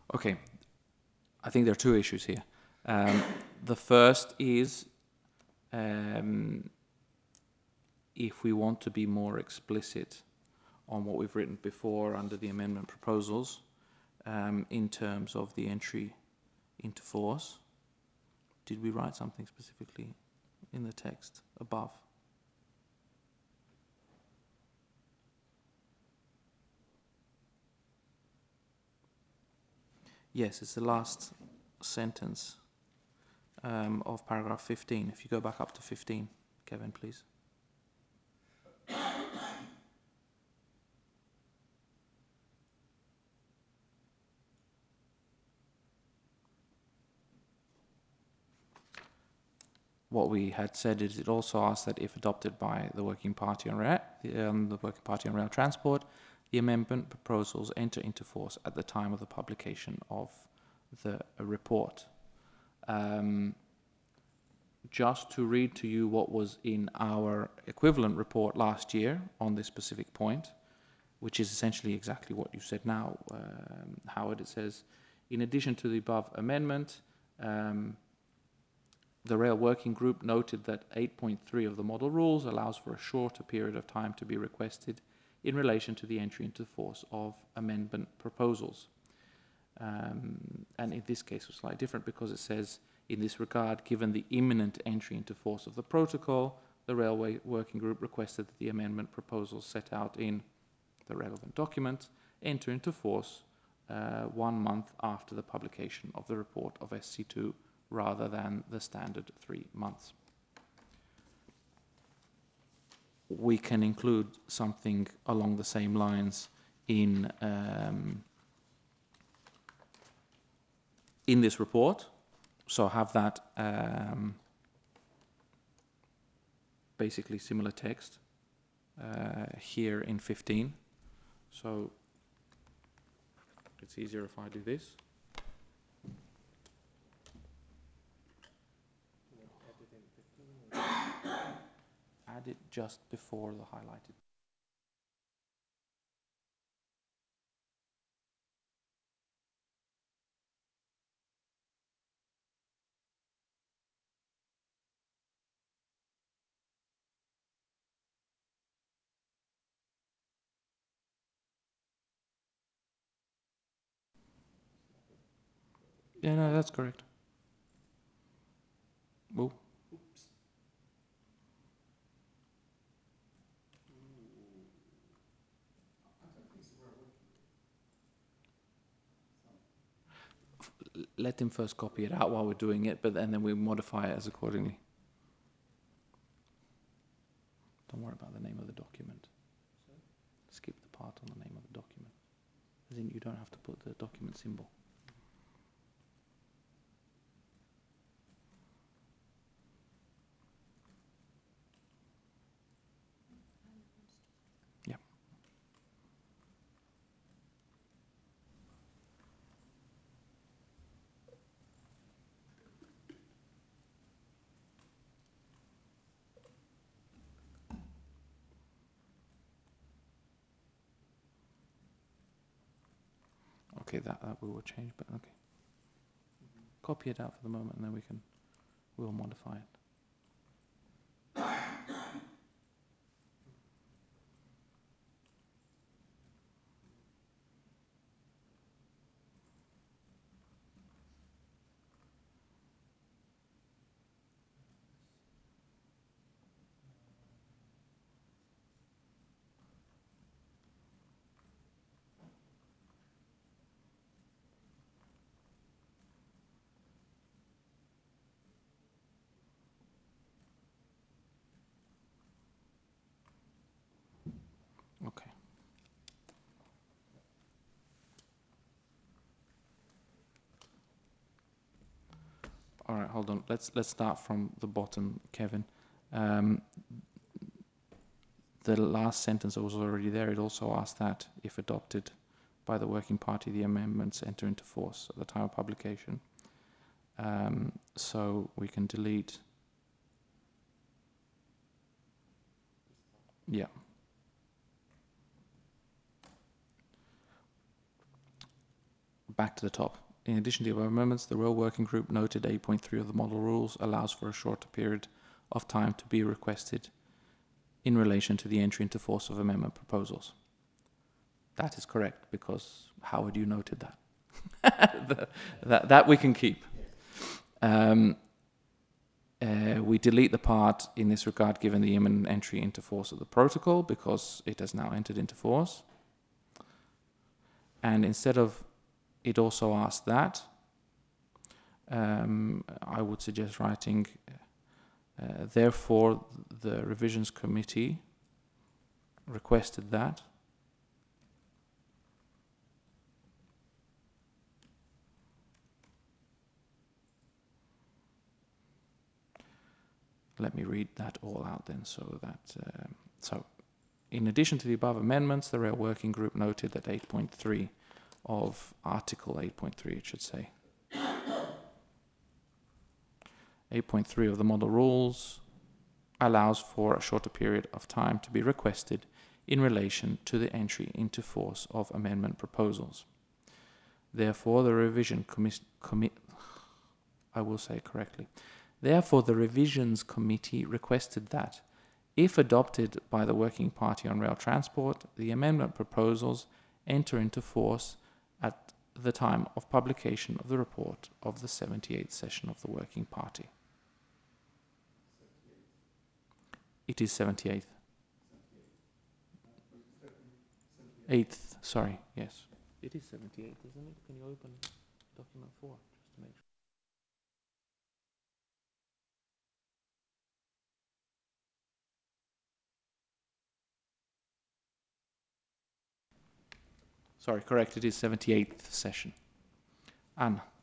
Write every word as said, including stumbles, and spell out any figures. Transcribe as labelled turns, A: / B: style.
A: Okay, I think there are two issues here. Um, the first is um, if we want to be more explicit on what we've written before under the amendment proposals um, in terms of the entry into force. Did we write something specifically in the text above? Yes, it's the last sentence um, of paragraph fifteen. If you go back up to fifteen, Kevin, please. What we had said is it also asked that if adopted by the Working Party on Rail, um, the Working Party on Rail Transport, the amendment proposals enter into force at the time of the publication of the report. Um, just to read to you what was in our equivalent report last year on this specific point, which is essentially exactly what you said now, um, Howard. It says, in addition to the above amendment, um, the Rail Working Group noted that eight point three of the model rules allows for a shorter period of time to be requested in relation to the entry into force of amendment proposals. Um, and in this case, it was slightly different because it says, in this regard, given the imminent entry into force of the protocol, the Railway Working Group requested that the amendment proposals set out in the relevant document enter into force uh, one month after the publication of the report of S C two rather than the standard three months. We can include something along the same lines in um, in this report, so have that um, basically similar text uh, here in fifteen. So it's easier if I do this. Add it just before the highlighted. Yeah, no, that's correct. Oh. Let him first copy it out while we're doing it, but then, then we modify it as accordingly. Don't worry about the name of the document. Skip the part on the name of the document. As in, you don't have to put the document symbol. Yeah. Okay, that, that we will change, but okay. Copy it out for the moment, and then we can, we'll modify it. Okay. All right, hold on. Let's let's start from the bottom, Kevin. Um, the last sentence that was already there, it also asked that if adopted by the Working Party, the amendments enter into force at the time of publication. Um, so we can delete. Yeah. back to the top. In addition to the above amendments, the Rail Working Group noted eight point three of the model rules allows for a shorter period of time to be requested in relation to the entry into force of amendment proposals. That is correct, because Howard, you noted that. the, that, that we can keep. Um, uh, we delete the part in this regard given the imminent entry into force of the protocol, because it has now entered into force. And instead of it also asks that, um, I would suggest writing, uh, therefore the revisions committee requested that let me read that all out then, so that um, so in addition to the above amendments, the Rail Working Group noted that eight point three of Article eight point three, it should say, eight point three of the model rules allows for a shorter period of time to be requested in relation to the entry into force of amendment proposals. Therefore, the revision commi commi I will say it correctly. Therefore, the revisions committee requested that, if adopted by the Working Party on Rail Transport, the amendment proposals enter into force at the time of publication of the report of the seventy-eighth session of the Working Party. It is seventy-eighth. eighth, sorry, yes. It is seventy-eight, isn't it? Can you open document four, just to make sure? Sorry, correct, it is seventy-eighth session. Anne.